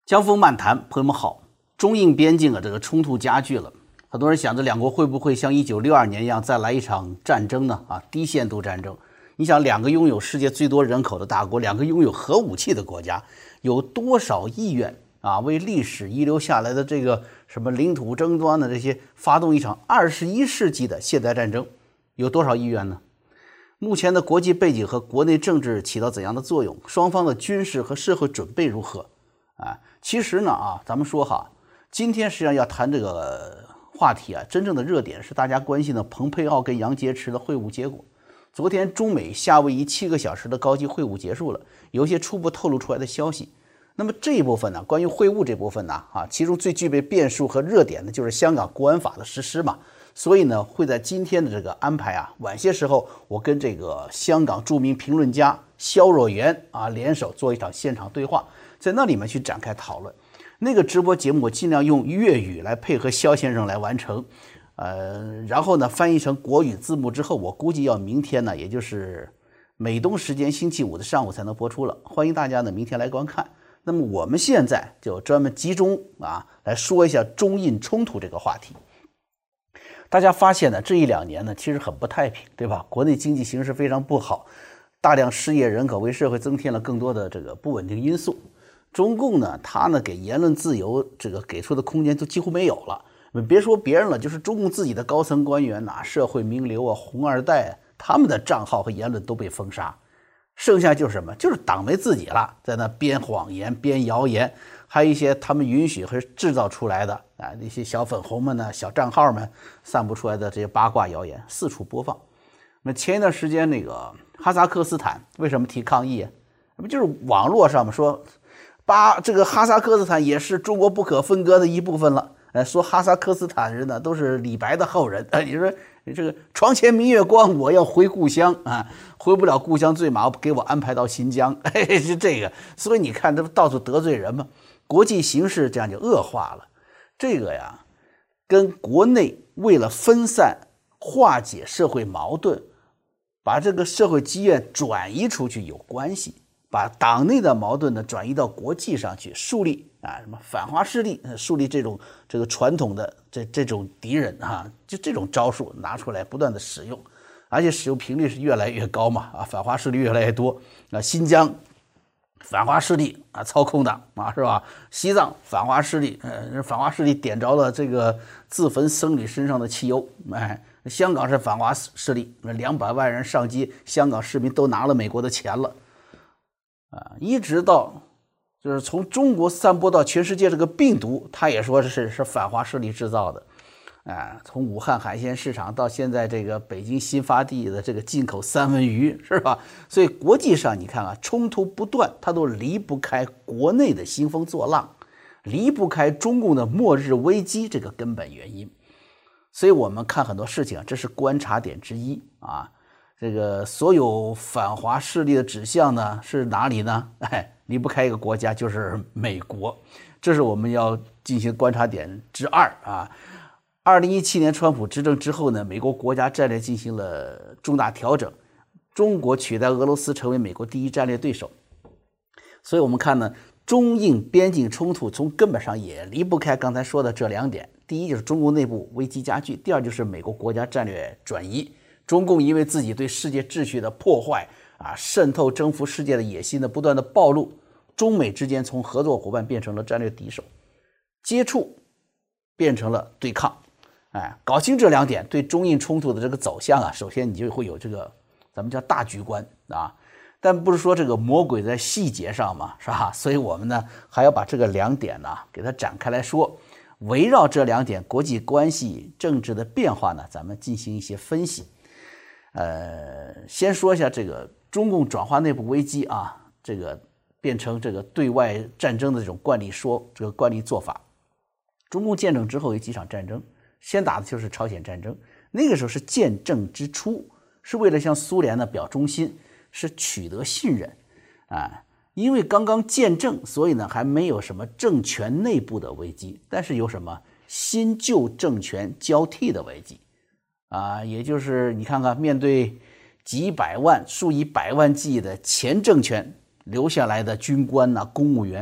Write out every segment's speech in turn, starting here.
江峰漫谈，朋友们好。中印边境这个冲突加剧了，很多人想着两国会不会像1962年一样再来一场战争呢？低限度战争。你想，两个拥有世界最多人口的大国，两个拥有核武器的国家，有多少意愿为历史遗留下来的这个什么领土争端的这些发动一场21世纪的现代战争？有多少意愿呢？目前的国际背景和国内政治起到怎样的作用？双方的军事和社会准备如何？其实呢咱们说今天实际上要谈这个话题真正的热点是大家关心的蓬佩奥跟杨洁篪的会晤结果。昨天中美夏威夷7个小时的高级会晤结束了，有一些初步透露出来的消息。那么这一部分呢，关于会晤这部分呢其中最具备变数和热点的就是香港国安法的实施嘛。所以呢，会在今天的这个安排晚些时候，我跟这个香港著名评论家萧若元联手做一场现场对话，在那里面去展开讨论。那个直播节目我尽量用粤语来配合萧先生来完成，然后呢翻译成国语字幕之后，我估计要明天呢，也就是美东时间星期五的上午才能播出了。欢迎大家呢明天来观看。那么我们现在就专门集中来说一下中印冲突这个话题。大家发现呢，这1、2年呢其实很不太平，对吧？国内经济形势非常不好，大量失业人口为社会增添了更多的这个不稳定因素。中共呢，他呢给言论自由这个给出的空间都几乎没有了。别说别人了，就是中共自己的高层官员社会名流红二代他们的账号和言论都被封杀。剩下就是什么？就是党媒自己了，在那编谎言、编谣言，还有一些他们允许和制造出来的那些小粉红们呢、小账号们散布出来的这些八卦谣言四处播放。那前一段时间那个哈萨克斯坦为什么提抗议？那不就是网络上面说这个哈萨克斯坦也是中国不可分割的一部分了。说哈萨克斯坦人呢都是李白的后人。你说你这个床前明月光，我要回故乡回不了故乡醉马，给我安排到新疆。是这个，所以你看这到处得罪人嘛，国际形势这样就恶化了。这个呀，跟国内为了分散化解社会矛盾，把这个社会积怨转移出去有关系。把党内的矛盾呢转移到国际上去，树立什么反华势力，树立这个传统的这种敌人就这种招数拿出来不断的使用，而且使用频率是越来越高嘛反华势力越来越多。新疆反华势力操控的是吧？西藏反华势力，反华势力点着了这个自焚僧侣身上的汽油。香港是反华势力，200万人上街，香港市民都拿了美国的钱了。一直到就是从中国散播到全世界这个病毒，他也说是反华势力制造的。从武汉海鲜市场到现在这个北京新发地的这个进口三文鱼，是吧？所以国际上你看冲突不断，它都离不开国内的兴风作浪，离不开中共的末日危机这个根本原因。所以我们看很多事情这是观察点之一这个所有反华势力的指向呢是哪里呢？离不开一个国家，就是美国。这是我们要进行观察点之22017年川普执政之后呢，美国国家战略进行了重大调整，中国取代俄罗斯成为美国第一战略对手。所以我们看呢，中印边境冲突从根本上也离不开刚才说的这2点。第一就是中国内部危机加剧，第2就是美国国家战略转移。中共因为自己对世界秩序的破坏渗透征服世界的野心的不断的暴露，中美之间从合作伙伴变成了战略敌手，接触变成了对抗。搞清这2点对中印冲突的这个走向首先你就会有这个咱们叫大局观但不是说这个魔鬼在细节上嘛，是吧？所以我们呢还要把这个2点给它展开来说，围绕这2点国际关系政治的变化呢，咱们进行一些分析。先说一下这个中共转化内部危机这个变成这个对外战争的这种惯例这个惯例做法。中共建政之后有几场战争，先打的就是朝鲜战争，那个时候是建政之初，是为了向苏联呢表忠心，是取得信任因为刚刚建政，所以呢还没有什么政权内部的危机，但是有什么新旧政权交替的危机也就是你看看面对几百万数以百万计的前政权留下来的军官公务员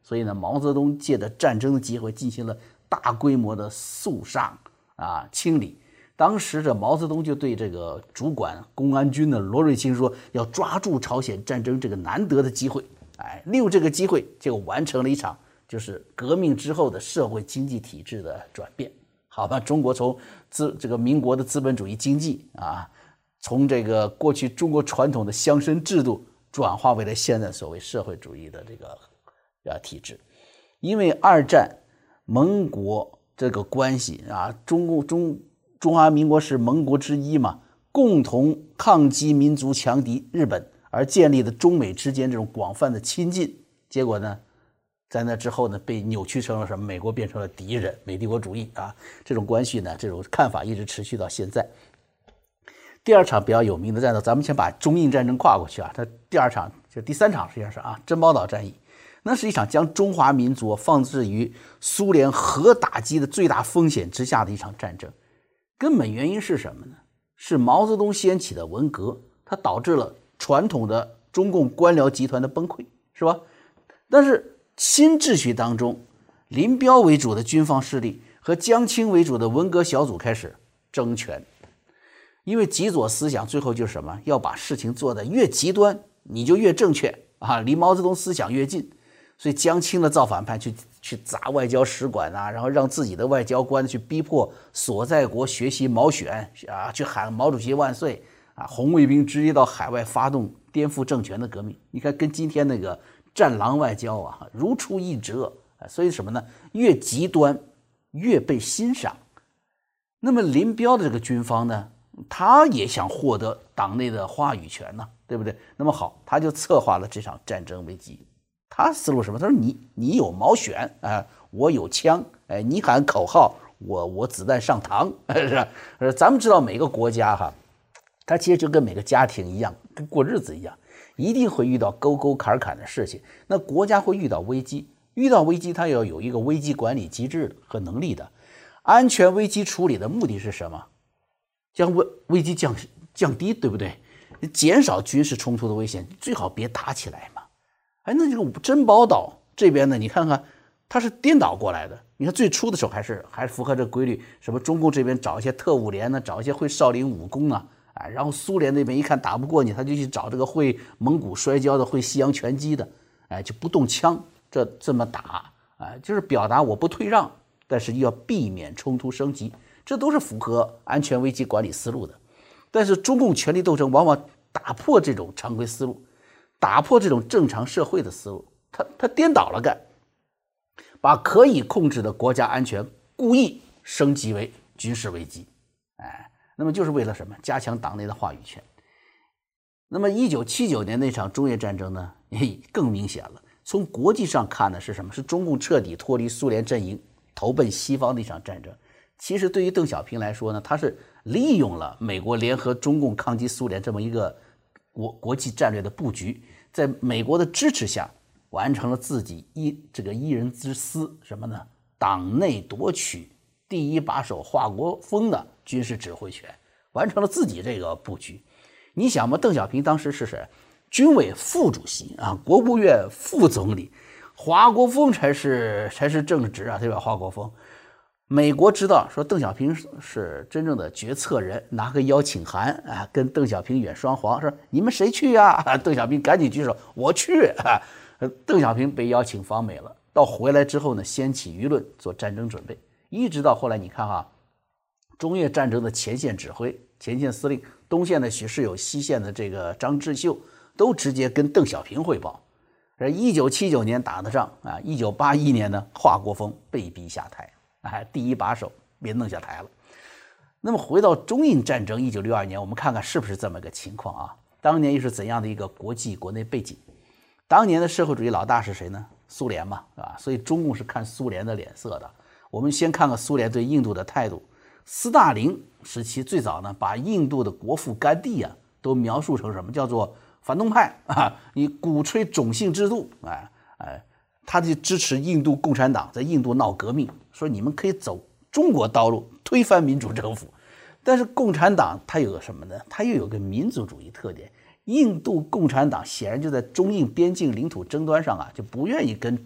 所以呢，毛泽东借着战争的机会进行了大规模的肃杀清理。当时这毛泽东就对这个主管公安军的罗瑞卿说，要抓住朝鲜战争这个难得的机会，利用这个机会就完成了一场就是革命之后的社会经济体制的转变。好吧，中国从这个民国的资本主义经济从这个过去中国传统的乡绅制度转化为了现在所谓社会主义的这个体制。因为二战盟国这个关系中华民国是盟国之一嘛，共同抗击民族强敌日本，而建立的中美之间这种广泛的亲近，结果呢，在那之后呢，被扭曲成了什么？美国变成了敌人，美帝国主义这种关系呢，这种看法一直持续到现在。第二场比较有名的战斗，咱们先把中印战争跨过去它第二场就第三场实际上是珍宝岛战役，那是一场将中华民族放置于苏联核打击的最大风险之下的一场战争。根本原因是什么呢？是毛泽东掀起的文革，它导致了传统的中共官僚集团的崩溃，是吧？但是新秩序当中，林彪为主的军方势力和江青为主的文革小组开始争权，因为极左思想最后就是什么？要把事情做得越极端，你就越正确离毛泽东思想越近。所以江青的造反派去砸外交使馆然后让自己的外交官去逼迫所在国学习毛选去喊毛主席万岁红卫兵直接到海外发动颠覆政权的革命。你看跟今天那个战狼外交如出一辙。所以什么呢？越极端越被欣赏。那么林彪的这个军方呢，他也想获得党内的话语权对不对？那么好，他就策划了这场战争危机。他思路什么？他说你有毛选我有枪你喊口号，我子弹上膛是咱们知道每个国家它其实就跟每个家庭一样，跟过日子一样，一定会遇到沟沟坎坎的事情。那国家会遇到危机，它要有一个危机管理机制和能力的。安全危机处理的目的是什么？将危机降低，对不对？减少军事冲突的危险，最好别打起来嘛。那这个珍宝岛这边呢，你看看它是颠倒过来的。你看最初的时候还是符合这个规律，什么中共这边找一些特务连呢，找一些会少林武功然后苏联那边一看打不过你，他就去找这个会蒙古摔跤的，会西洋拳击的，就不动枪这么打就是表达我不退让，但是又要避免冲突升级，这都是符合安全危机管理思路的。但是中共权力斗争往往打破这种常规思路，打破这种正常社会的思路，他颠倒了干，把可以控制的国家安全故意升级为军事危机，那么就是为了什么？加强党内的话语权。那么1979年那场中越战争呢，更明显了。从国际上看的是什么？是中共彻底脱离苏联阵营，投奔西方的一场战争。其实对于邓小平来说呢，他是利用了美国联合中共抗击苏联这么一个国际战略的布局，在美国的支持下，完成了自己一人之私，什么呢？党内夺取第一把手华国锋的军事指挥权，完成了自己这个布局。你想嘛，邓小平当时是谁？军委副主席国务院副总理，华国锋才是正职对吧？华国锋，美国知道说邓小平是真正的决策人，拿个邀请函跟邓小平远双簧，说你们谁去邓小平赶紧举手，我去邓小平被邀请访美了，到回来之后呢，掀起舆论，做战争准备，一直到后来你看中越战争的前线指挥、前线司令，东线的许世友，西线的这个张志秀，都直接跟邓小平汇报。1979年打的仗1981年呢，华国锋被逼下台，第一把手别弄下台了。那么回到中印战争1962年，我们看看是不是这么个情况当年又是怎样的一个国内背景？当年的社会主义老大是谁呢？苏联嘛，所以中共是看苏联的脸色的。我们先看看苏联对印度的态度。斯大林时期最早呢，把印度的国父甘地都描述成什么？叫做反动派你鼓吹种姓制度他就支持印度共产党在印度闹革命，说你们可以走中国道路，推翻民主政府。但是共产党它有个什么呢？它又有个民族主义特点。印度共产党显然就在中印边境领土争端上就不愿意跟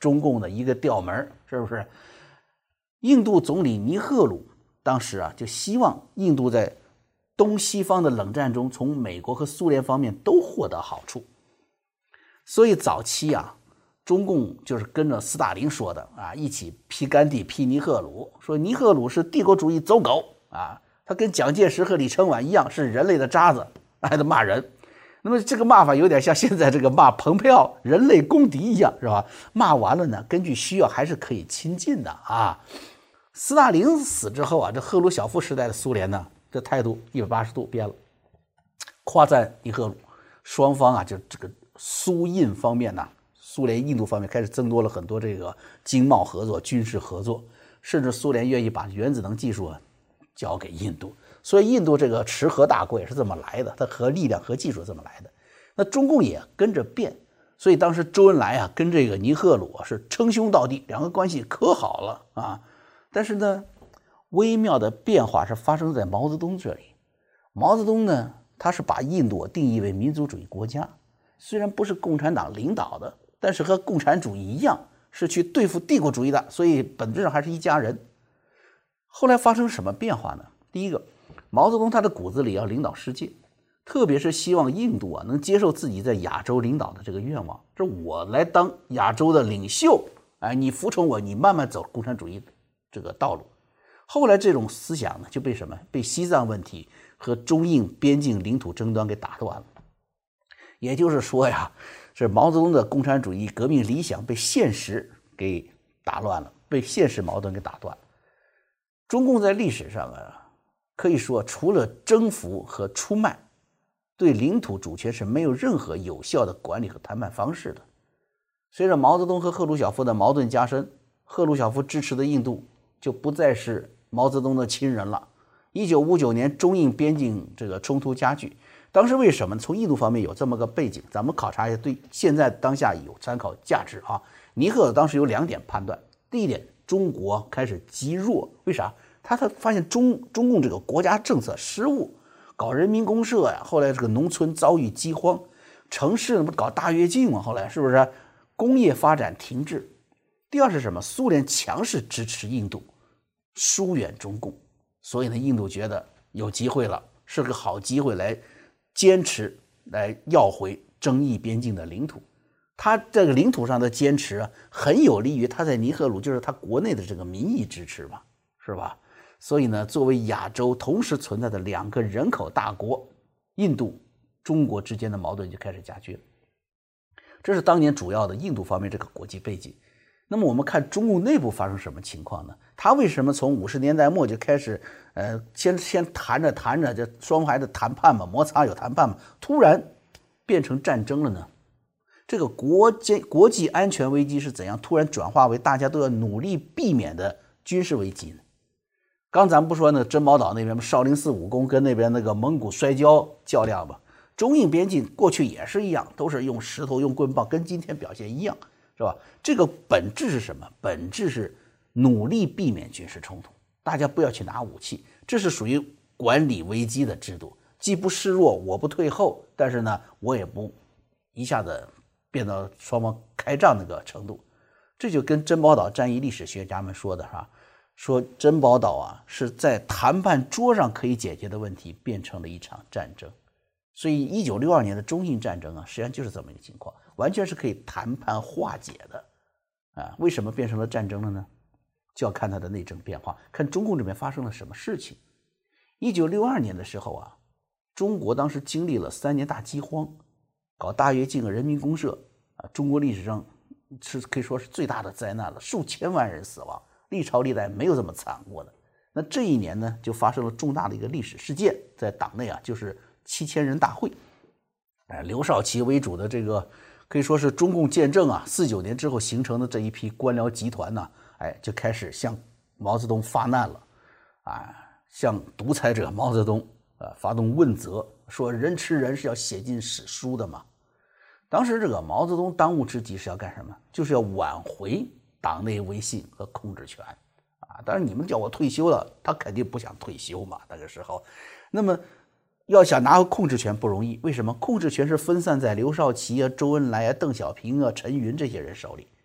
中共的一个调门，是不是？印度总理尼赫鲁当时啊就希望印度在东西方的冷战中从美国和苏联方面都获得好处，所以早期啊中共就是跟着斯大林说的啊，一起批甘地批尼赫鲁，说尼赫鲁是帝国主义走狗啊，他跟蒋介石和李承晚一样是人类的渣子，还得骂人。那么这个骂法有点像现在这个骂蓬佩奥人类公敌一样，是吧？骂完了呢，根据需要还是可以亲近的啊。斯大林死之后啊，这赫鲁晓夫时代的苏联呢，这态度180度变了，夸赞尼赫鲁，双方啊就这个苏印方面呢，苏联印度方面开始增多了很多这个经贸合作、军事合作，甚至苏联愿意把原子能技术交给印度。所以印度这个持核大国也是这么来的，它核力量、核技术这么来的。那中共也跟着变，所以当时周恩来啊跟这个尼赫鲁是称兄道弟，两个关系可好了啊。但是呢，微妙的变化是发生在毛泽东这里。毛泽东呢，他是把印度定义为民族主义国家，虽然不是共产党领导的，但是和共产主义一样是去对付帝国主义的，所以本质上还是一家人。后来发生什么变化呢？第一个，毛泽东他的骨子里要领导世界，特别是希望印度啊能接受自己在亚洲领导的这个愿望，这我来当亚洲的领袖，哎，你服从我，你慢慢走共产主义这个道路。后来这种思想呢就被什么？被西藏问题和中印边境领土争端给打断了。也就是说呀，是毛泽东的共产主义革命理想被现实给打乱了，被现实矛盾给打断了。中共在历史上啊，可以说除了征服和出卖，对领土主权是没有任何有效的管理和谈判方式的。随着毛泽东和赫鲁晓夫的矛盾加深，赫鲁晓夫支持的印度就不再是毛泽东的亲人了。1959年中印边境这个冲突加剧，当时为什么从印度方面有这么个背景，咱们考察一下，对现在当下有参考价值啊。尼赫当时有2点判断，第一点，中国开始积弱，为啥？他发现中共这个国家政策失误，搞人民公社呀，后来这个农村遭遇饥荒，城市不搞大跃进嘛，后来是不是工业发展停滞？第二是什么？苏联强势支持印度，疏远中共，所以呢，印度觉得有机会了，是个好机会来坚持，来要回争议边境的领土。他这个领土上的坚持啊，很有利于他在尼赫鲁就是他国内的这个民意支持嘛，是吧？所以呢，作为亚洲同时存在的2个人口大国，印度、中国之间的矛盾就开始加剧了。这是当年主要的印度方面这个国际背景。那么我们看中共内部发生什么情况呢？他为什么从50年代末就开始，先谈着，这双方还得谈判嘛，摩擦有谈判嘛，突然变成战争了呢？这个国际安全危机是怎样突然转化为大家都要努力避免的军事危机呢？刚咱不说那珍宝岛那边少林寺武功跟那边那个蒙古摔跤较量吧，中印边境过去也是一样，都是用石头用棍棒，跟今天表现一样，是吧？这个本质是什么？本质是努力避免军事冲突，大家不要去拿武器，这是属于管理危机的制度，既不示弱，我不退后，但是呢，我也不一下子变到双方开战那个程度。这就跟珍宝岛战役历史学家们说的哈，说珍宝岛啊是在谈判桌上可以解决的问题变成了一场战争。所以1962年的中印战争啊，实际上就是这么一个情况，完全是可以谈判化解的啊。为什么变成了战争了呢？就要看它的内政变化，看中共这边发生了什么事情。1962年的时候啊，中国当时经历了3年大饥荒，搞大跃进和人民公社啊，中国历史上是可以说是最大的灾难了，数千万人死亡，历朝历代没有这么惨过的。那这一年呢，就发生了重大的一个历史事件，在党内啊，就是7000人大会，刘少奇为主的这个可以说是中共建政啊，49年之后形成的这一批官僚集团呢，就开始向毛泽东发难了，向独裁者毛泽东发动问责，说人吃人是要写进史书的嘛。当时这个毛泽东当务之急是要干什么？就是要挽回党内威信和控制权当然你们叫我退休了，他肯定不想退休嘛，那个时候。那么要想拿回控制权不容易，为什么？控制权是分散在刘少奇周恩来邓小平陈云这些人手里。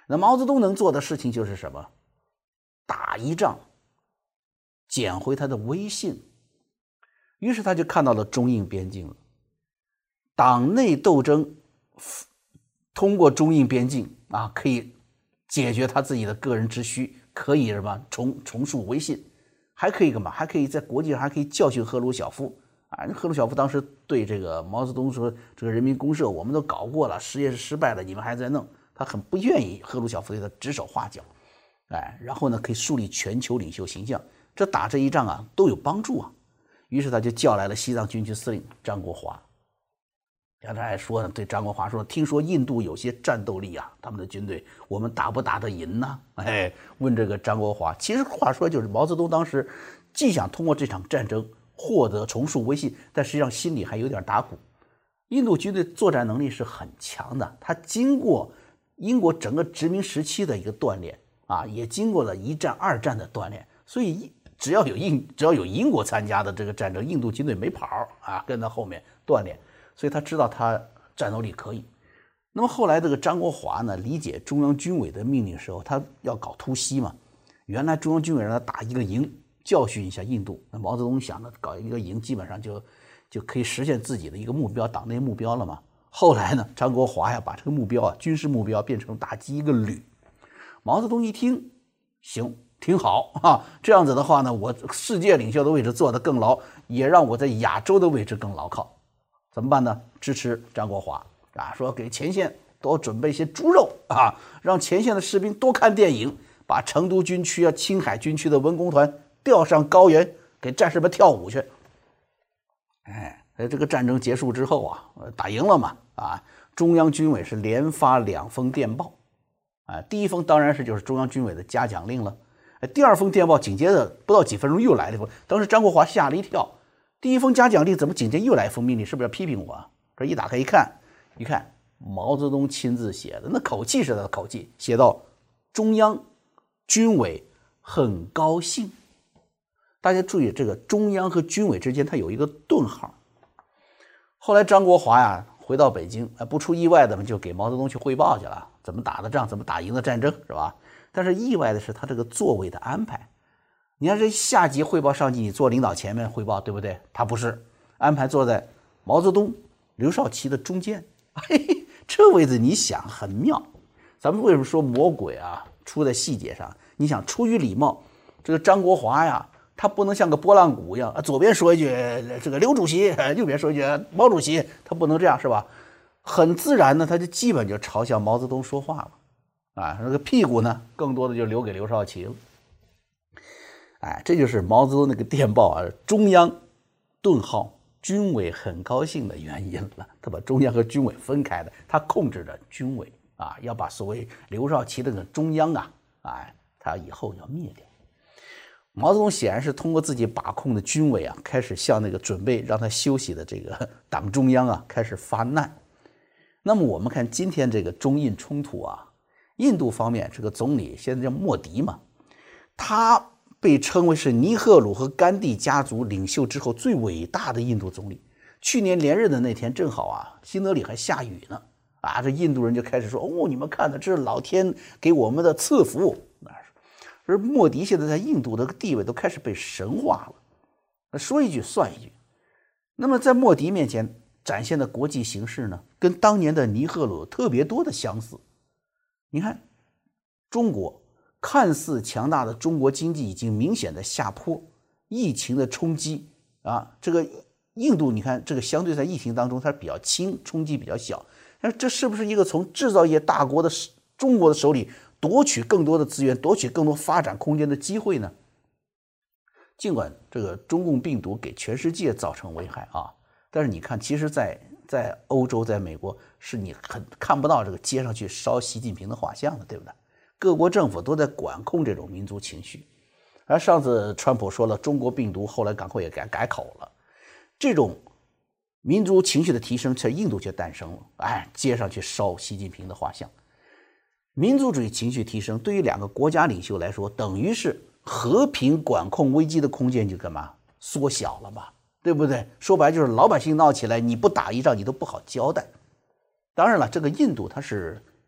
那毛泽东能做的事情就是什么？打一仗，捡回他的威信。于是他就看到了中印边境了。党内斗争通过中印边境啊，可以解决他自己的个人之需，可以什么重树威信，还可以干嘛？还可以在国际上还可以教训赫鲁晓夫啊！赫鲁晓夫当时对这个毛泽东说：“这个人民公社我们都搞过了，实验是失败了，你们还在弄。”他很不愿意赫鲁晓夫对他指手画脚，然后呢，可以树立全球领袖形象，这打这一仗啊都有帮助啊。于是他就叫来了西藏军区司令张国华。刚才还说呢，对张国华说：“听说印度有些战斗力啊，他们的军队，我们打不打得赢呢？”问这个张国华。其实话说就是毛泽东当时既想通过这场战争获得重树威信，但实际上心里还有点打鼓。印度军队作战能力是很强的，他经过英国整个殖民时期的一个锻炼啊，也经过了一战、二战的锻炼，所以只要有英国参加的这个战争，印度军队没跑啊，跟在后面锻炼。所以他知道他战斗力可以。那么后来这个张国华呢，理解中央军委的命令的时候，他要搞突袭嘛。原来中央军委让他打一个营，教训一下印度。那毛泽东想呢，搞一个营基本上就可以实现自己的一个目标，党内目标了嘛。后来呢，张国华呀把这个目标啊，军事目标变成打击一个旅。毛泽东一听，行，挺好啊。这样子的话呢，我世界领袖的位置做得更牢，也让我在亚洲的位置更牢靠。怎么办呢？支持张国华啊，说给前线多准备些猪肉啊，让前线的士兵多看电影，把成都军区啊、青海军区的文工团调上高原，给战士们跳舞去。这个战争结束之后啊，打赢了嘛啊，中央军委是连发2封电报啊，第一封当然是就是中央军委的嘉奖令了，第二封电报紧接着不到几分钟又来了一封，当时张国华吓了一跳。第一封嘉奖令怎么紧接又来一封命令？是不是要批评我啊？这一打开一看，毛泽东亲自写的，那口气是他的口气，写到中央军委很高兴。大家注意，这个中央和军委之间它有一个顿号。后来张国华呀回到北京，不出意外的嘛，就给毛泽东去汇报去了，怎么打的仗，怎么打赢的战争，是吧？但是意外的是他这个座位的安排。你看这下级汇报上级，你坐领导前面汇报，对不对？他不是安排坐在毛泽东、刘少奇的中间。这位置你想很妙。咱们为什么说魔鬼啊出在细节上？你想出于礼貌，这个张国华呀，他不能像个拨浪鼓一样，左边说一句这个刘主席，右边说一句毛主席，他不能这样，是吧？很自然呢，他就基本就朝向毛泽东说话了啊。那个屁股呢，更多的就留给刘少奇了。这就是毛泽东那个电报啊，中央顿号军委很高兴的原因了。他把中央和军委分开的，他控制着军委啊，要把所谓刘少奇那个中央啊，他以后要灭掉。毛泽东显然是通过自己把控的军委啊，开始向那个准备让他休息的这个党中央啊开始发难。那么我们看今天这个中印冲突啊，印度方面这个总理现在叫莫迪嘛，他被称为是尼赫鲁和甘地家族领袖之后最伟大的印度总理。去年连任的那天正好啊，新德里还下雨呢啊，这印度人就开始说，你们看的这是老天给我们的赐福。而莫迪现在在印度的地位都开始被神化了，说一句算一句。那么在莫迪面前展现的国际形势呢，跟当年的尼赫鲁有特别多的相似。你看中国看似强大的中国经济已经明显的下坡，疫情的冲击啊，这个印度你看这个相对在疫情当中它比较轻，冲击比较小，那这是不是一个从制造业大国的中国的手里夺取更多的资源，夺取更多发展空间的机会呢？尽管这个中共病毒给全世界造成危害啊，但是你看其实在欧洲在美国是你看不到这个街上去烧习近平的画像的，对不对？各国政府都在管控这种民族情绪。而上次川普说了中国病毒，后来赶快也改口了。这种民族情绪的提升在印度却诞生了，街上去烧习近平的画像。民族主义情绪提升对于两个国家领袖来说，等于是和平管控危机的空间就干嘛缩小了嘛，对不对？说白就是老百姓闹起来，你不打一仗你都不好交代。当然了，这个印度它是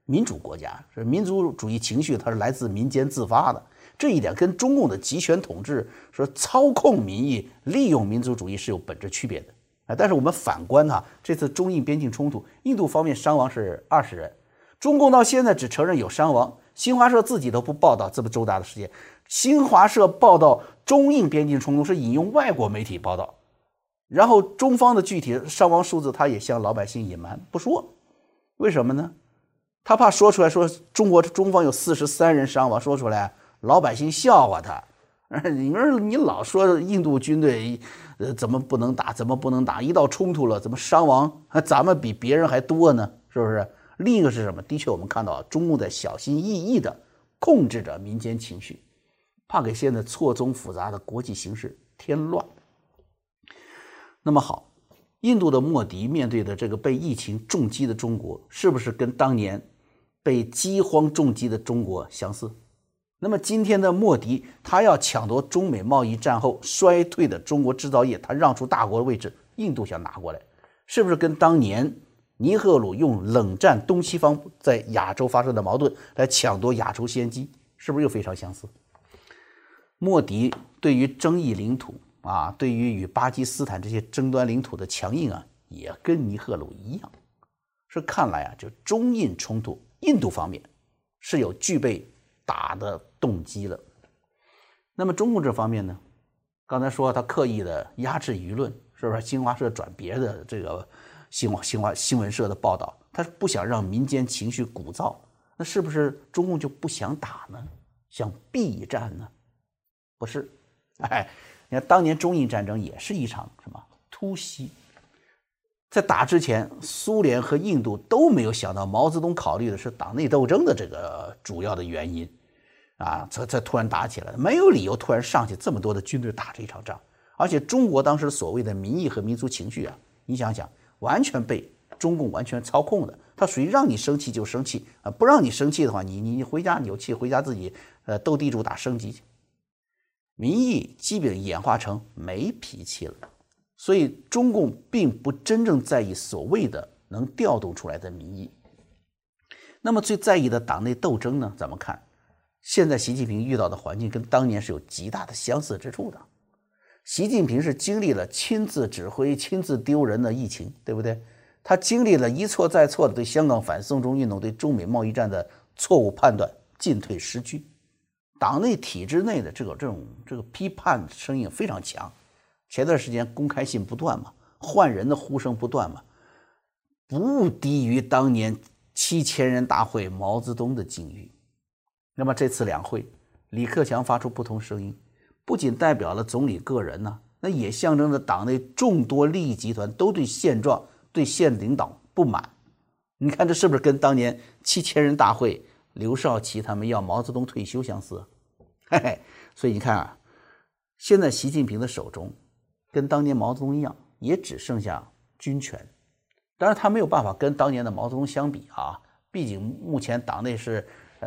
民主国家，是民族主义情绪，它是来自民间自发的。这一点跟中共的集权统治说操控民意、利用民族主义是有本质区别的。但是我们反观这次中印边境冲突，印度方面伤亡是20人，中共到现在只承认有伤亡，新华社自己都不报道这么周大的事件。新华社报道中印边境冲突是引用外国媒体报道，然后中方的具体伤亡数字他也向老百姓隐瞒不说，为什么呢？他怕说出来说中方有43人伤亡，说出来老百姓笑话他。你老说印度军队怎么不能打，怎么不能打，一到冲突了怎么伤亡咱们比别人还多呢？是不是？另一个是什么？的确我们看到中共在小心翼翼地控制着民间情绪，怕给现在错综复杂的国际形势添乱。那么好，印度的莫迪面对的这个被疫情重击的中国，是不是跟当年被饥荒重击的中国相似？那么今天的莫迪，他要抢夺中美贸易战后衰退的中国制造业，他让出大国的位置，印度想拿过来，是不是跟当年尼赫鲁用冷战东西方在亚洲发生的矛盾来抢夺亚洲先机，是不是又非常相似？莫迪对于争议领土对于与巴基斯坦这些争端领土的强硬也跟尼赫鲁一样，是看来就中印冲突，印度方面是有具备打的动机了。那么中共这方面呢？刚才说他刻意的压制舆论，是不是？新华社转别的这个新闻社的报道，他不想让民间情绪鼓噪，那是不是中共就不想打呢？想避战呢？不是，你看当年中印战争也是一场什么突袭，在打之前，苏联和印度都没有想到毛泽东考虑的是党内斗争的这个主要的原因才突然打起来，没有理由突然上去这么多的军队打这一场仗。而且中国当时所谓的民意和民族情绪你想想，完全被中共完全操控的，它属于让你生气就生气不让你生气的话，你回家，你有气回家自己斗地主打升级去。民意基本演化成没脾气了，所以中共并不真正在意所谓的能调动出来的民意。那么最在意的党内斗争呢？怎么看？现在习近平遇到的环境跟当年是有极大的相似之处的。习近平是经历了亲自指挥、亲自丢人的疫情，对不对？他经历了一错再错的对香港反送中运动、对中美贸易战的错误判断，进退失据。党内体制内的这个批判声音非常强，前段时间公开信不断嘛，换人的呼声不断嘛，不低于当年7000人大会毛泽东的境遇。那么这次两会，李克强发出不同声音，不仅代表了总理个人那也象征着党内众多利益集团都对现状、对现领导不满。你看这是不是跟当年7000人大会刘少奇他们要毛泽东退休相似？所以你看现在习近平的手中跟当年毛泽东一样，也只剩下军权。当然他没有办法跟当年的毛泽东相比毕竟目前党内是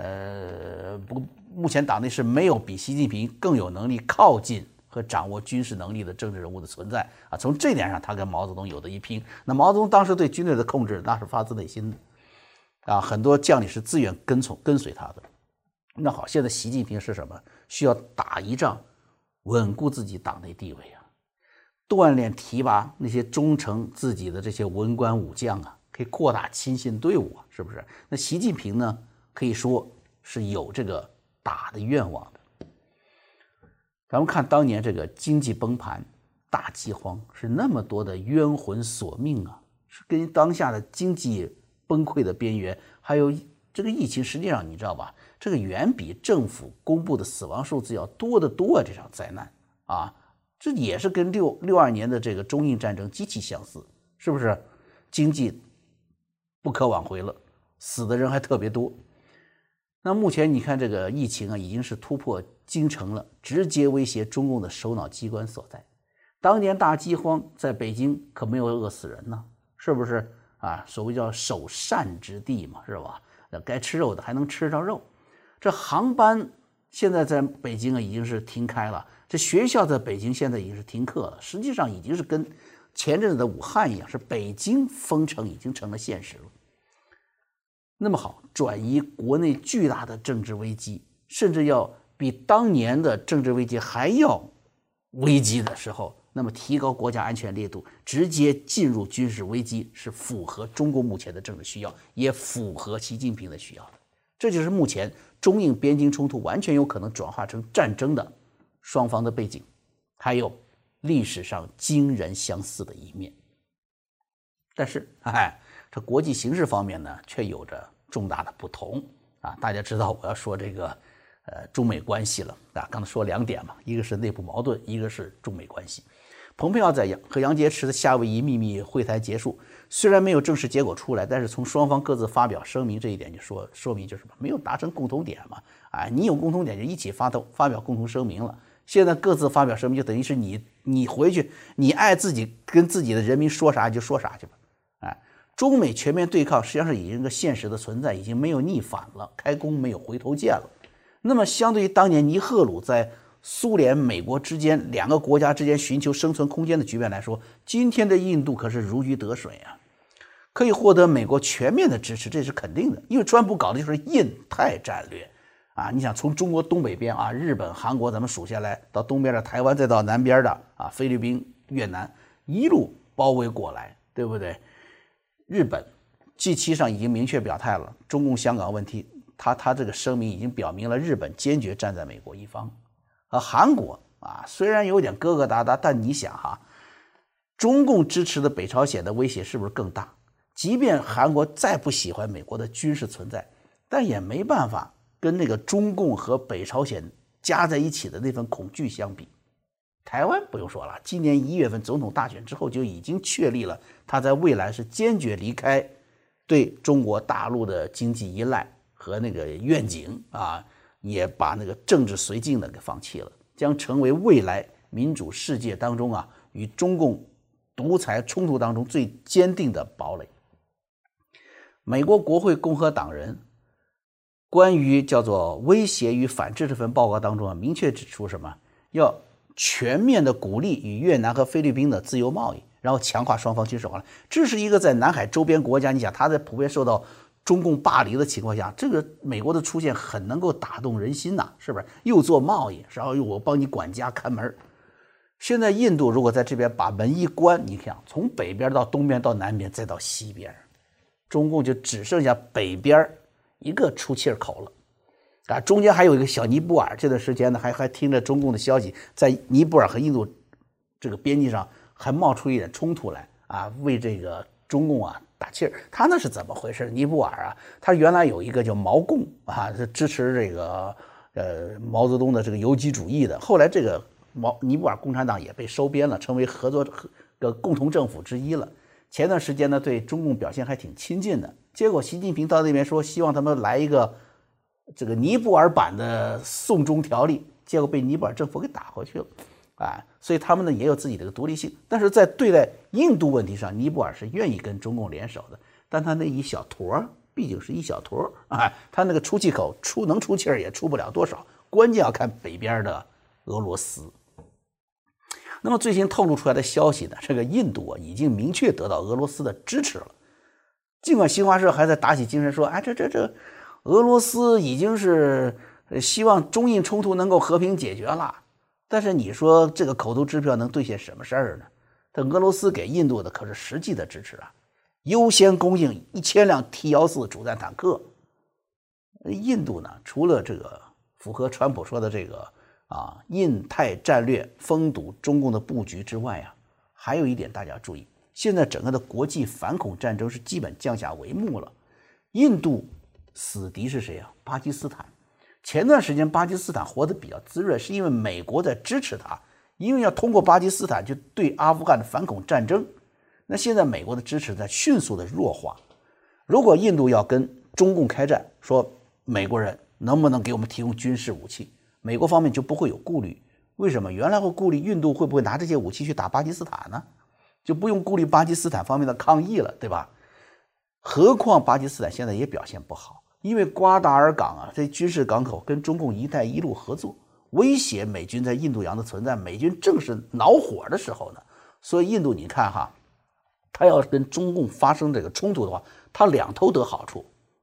没有比习近平更有能力靠近和掌握军事能力的政治人物的存在从这点上他跟毛泽东有的一拼。那毛泽东当时对军队的控制那是发自内心的很多将领是自愿跟随他的。那好，现在习近平是什么？需要打一仗稳固自己党内地位锻炼提拔那些忠诚自己的这些文官武将可以扩大亲信队伍是不是？那习近平呢，可以说是有这个打的愿望的。咱们看当年这个经济崩盘、大饥荒，是那么多的冤魂索命是跟当下的经济崩溃的边缘，还有这个疫情，实际上你知道吧，这个远比政府公布的死亡数字要多得多这场灾难这也是跟62年的这个中印战争极其相似，是不是？经济不可挽回了，死的人还特别多。那目前你看这个疫情已经是突破京城了，直接威胁中共的首脑机关所在。当年大饥荒在北京可没有饿死人呢，是不是所谓叫首善之地嘛，是吧？该吃肉的还能吃着肉。这航班现在在北京已经是停开了，这学校在北京现在已经是停课了，实际上已经是跟前阵子的武汉一样，是北京封城已经成了现实了。 那么好，转移国内巨大的政治危机，甚至要比当年的政治危机还要危机的时候，那么提高国家安全烈度，直接进入军事危机，是符合中国目前的政治需要，也符合习近平的需要的。这就是目前中印边境冲突完全有可能转化成战争的双方的背景，还有历史上惊人相似的一面。但是这国际形势方面呢，却有着重大的不同啊！大家知道我要说这个中美关系了啊，刚才说2点嘛，一个是内部矛盾，一个是中美关系。蓬佩奥和杨洁篪的夏威夷秘密会谈结束，虽然没有正式结果出来，但是从双方各自发表声明这一点就说明就是什么？没有达成共同点嘛。你有共同点就一起发表共同声明了。现在各自发表声明，就等于是你回去，你爱自己跟自己的人民说啥就说啥去吧。中美全面对抗实际上是已经是个现实的存在，已经没有逆反了，开弓没有回头箭了。那么相对于当年尼赫鲁在苏联、美国之间2个国家之间寻求生存空间的局面来说，今天的印度可是如鱼得水啊，可以获得美国全面的支持，这是肯定的。因为川普搞的就是印太战略啊！你想从中国东北边啊，日本、韩国咱们数下来，到东边的台湾，再到南边的菲律宾、越南，一路包围过来，对不对？日本 G7 上已经明确表态了，中共香港问题，他这个声明已经表明了日本坚决站在美国一方。韩国虽然有点疙疙瘩瘩，但你想中共支持的北朝鲜的威胁是不是更大？即便韩国再不喜欢美国的军事存在，但也没办法跟那个中共和北朝鲜加在一起的那份恐惧相比。台湾不用说了，今年1月份总统大选之后就已经确立了他在未来是坚决离开对中国大陆的经济依赖和那个愿景也把那个政治绥靖的给放弃了，将成为未来民主世界当中与中共独裁冲突当中最坚定的堡垒。美国国会共和党人关于叫做威胁与反制这份报告当中明确指出什么？要全面的鼓励与越南和菲律宾的自由贸易，然后强化双方军事往来。这是一个在南海周边国家，你想他在普遍受到中共霸凌的情况下，这个美国的出现很能够打动人心呐，是不是？又做贸易，然后又我帮你管家看门。现在印度如果在这边把门一关，你看从北边到东边到南边再到西边，中共就只剩下北边一个出气口了。中间还有一个小尼泊尔，这段时间呢还听着中共的消息，在尼泊尔和印度这个边境上还冒出一点冲突来为这个中共打气儿。他那是怎么回事？尼泊尔他原来有一个叫毛共是支持这个毛泽东的这个游击主义的，后来这个尼泊尔共产党也被收编了，成为合作的共同政府之一了。前段时间呢对中共表现还挺亲近的，结果习近平到那边说希望他们来一个这个尼泊尔版的送中条例，结果被尼泊尔政府给打回去了所以他们呢也有自己的独立性。但是在对待印度问题上，尼泊尔是愿意跟中共联手的，但他那一小坨毕竟是一小坨他那个出气口能出气儿也出不了多少，关键要看北边的俄罗斯。那么最新透露出来的消息呢，这个印度已经明确得到俄罗斯的支持了。尽管新华社还在打起精神说这俄罗斯已经是希望中印冲突能够和平解决了，但是你说这个口头支票能兑现什么事儿呢？这俄罗斯给印度的可是实际的支持优先供应1000辆 T-14主战坦克。印度呢，除了这个符合川普说的这个印太战略封堵中共的布局之外还有一点大家注意，现在整个的国际反恐战争是基本降下帷幕了。印度死敌是谁巴基斯坦。前段时间巴基斯坦活得比较滋润，是因为美国在支持他，因为要通过巴基斯坦就对阿富汗的反恐战争。那现在美国的支持在迅速的弱化，如果印度要跟中共开战，说美国人能不能给我们提供军事武器，美国方面就不会有顾虑。为什么？原来会顾虑印度会不会拿这些武器去打巴基斯坦呢？就不用顾虑巴基斯坦方面的抗议了，对吧？何况巴基斯坦现在也表现不好，因为瓜达尔港这军事港口跟中共一带一路合作，威胁美军在印度洋的存在，美军正是恼火的时候呢。所以印度你看他要跟中共发生这个冲突的话，他两头得好处，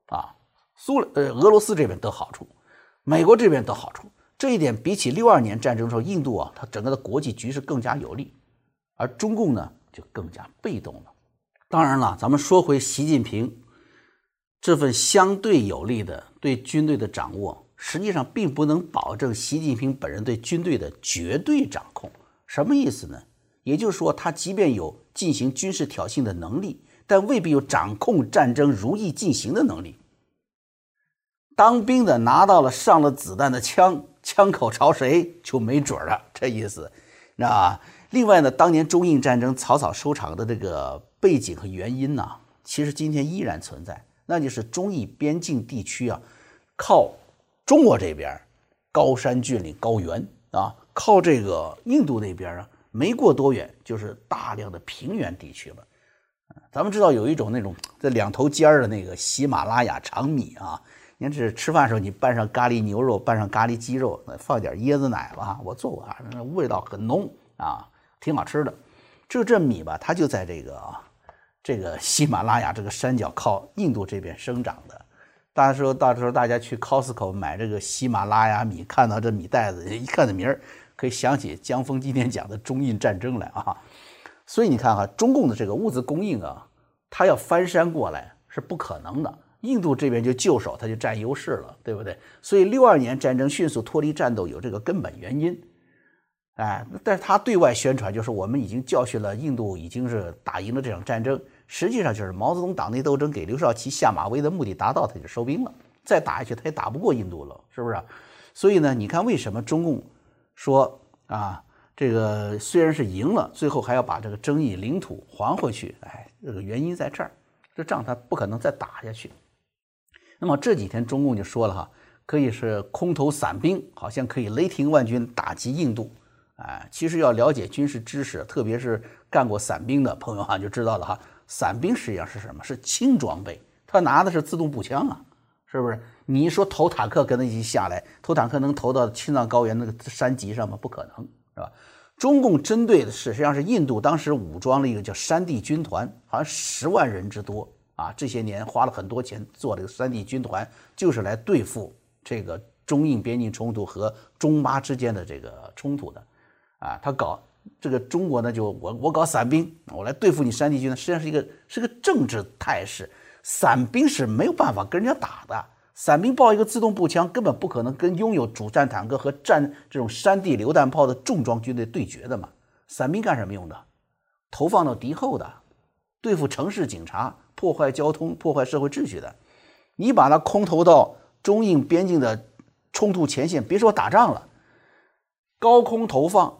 啊，俄罗斯这边得好处，美国这边得好处。这一点比起62年战争的时候，印度啊，它整个的国际局势更加有利，而中共呢就更加被动了。当然了，咱们说回习近平这份相对有利的对军队的掌握，实际上并不能保证习近平本人对军队的绝对掌控。什么意思呢？也就是说，他即便有进行军事挑衅的能力，但未必有掌控战争如意进行的能力。当兵的拿到了上了子弹的枪，枪口朝谁就没准了，这意思。那另外呢，当年中印战争草草收场的这个背景和原因呢，其实今天依然存在，那就是中印边境地区啊，靠中国这边高山峻岭高原啊，靠这个印度那边啊，没过多远就是大量的平原地区了。咱们知道有一种那种这2头尖的那个喜马拉雅长米啊，你看这吃饭的时候你拌上咖喱牛肉，拌上咖喱鸡肉，放点椰子奶吧，我做过啊，味道很浓啊，挺好吃的。这米吧，它就在这个喜马拉雅这个山脚靠印度这边生长的。到时候大家去 Costco 买这个喜马拉雅米，看到这米袋子，一看这名儿，可以想起江峰今天讲的中印战争来啊。所以你看中共的这个物资供应啊，它要翻山过来是不可能的。印度这边就就手，它就占优势了，对不对？所以62年战争迅速脱离战斗有这个根本原因。但是他对外宣传就是我们已经教训了印度，已经是打赢了这场战争，实际上就是毛泽东党内斗争给刘少奇下马威的目的达到，他就收兵了，再打下去他也打不过印度了，是不是？所以呢，你看为什么中共说这个虽然是赢了，最后还要把这个争议领土还回去，这个原因在这儿，这仗他不可能再打下去。那么这几天中共就说了可以是空投散兵，好像可以雷霆万钧打击印度。其实要了解军事知识，特别是干过伞兵的朋友就知道了伞兵实际上是什么？是轻装备，他拿的是自动步枪啊，是不是？你一说投坦克跟他一起下来，投坦克能投到青藏高原那个山脊上吗？不可能，是吧？中共针对的实际上是印度，当时武装了一个叫山地军团，好像10万人之多这些年花了很多钱做这个山地军团，就是来对付这个中印边境冲突和中巴之间的这个冲突的。他搞这个中国呢，就我搞伞兵，我来对付你山地军呢，实际上是个政治态势。伞兵是没有办法跟人家打的，伞兵抱一个自动步枪，根本不可能跟拥有主战坦克和这种山地榴弹炮的重装军队对决的嘛。伞兵干什么用的？投放到敌后的，对付城市警察，破坏交通，破坏社会秩序的。你把它空投到中印边境的冲突前线，别说打仗了，高空投放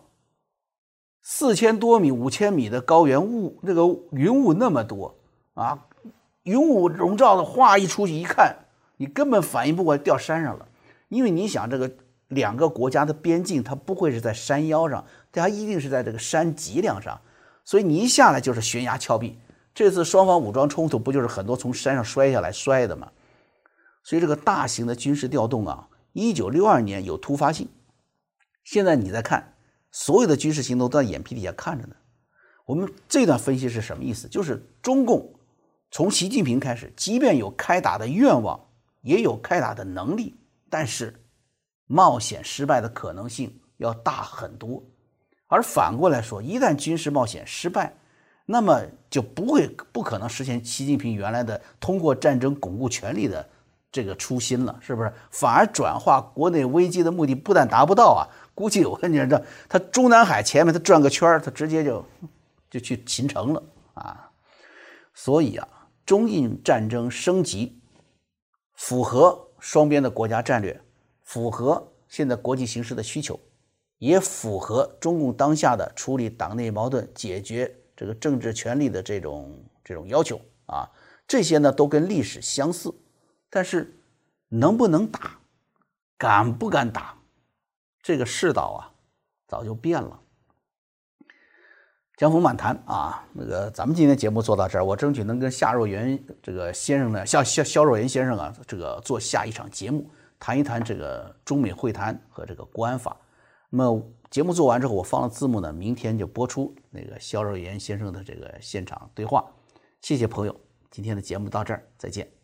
4000多米、5000米的高原雾，这个云雾那么多云雾笼罩的，哗一出去一看，你根本反应不过来，掉山上了。因为你想，这个2个国家的边境，它不会是在山腰上，它一定是在这个山脊梁上，所以你一下来就是悬崖峭壁。这次双方武装冲突不就是很多从山上摔下来摔的吗？所以这个大型的军事调动1962年有突发性，现在你再看所有的军事行动都在眼皮底下看着呢。我们这段分析是什么意思？就是中共从习近平开始，即便有开打的愿望，也有开打的能力，但是冒险失败的可能性要大很多。而反过来说，一旦军事冒险失败，那么就不可能实现习近平原来的通过战争巩固权力的这个初心了，是不是？反而转化国内危机的目的不但达不到估计我跟你说，他中南海前面他转个圈，他直接就去秦城了所以中印战争升级符合双边的国家战略，符合现在国际形势的需求，也符合中共当下的处理党内矛盾、解决这个政治权力的这种要求这些呢都跟历史相似，但是能不能打，敢不敢打，这个世道早就变了。江峰漫谈那个咱们今天节目做到这儿，我争取能跟夏若元这个先生呢，肖若元先生这个做下一场节目，谈一谈这个中美会谈和这个国安法。那么节目做完之后，我放了字幕呢，明天就播出那个肖若元先生的这个现场对话。谢谢朋友，今天的节目到这儿，再见。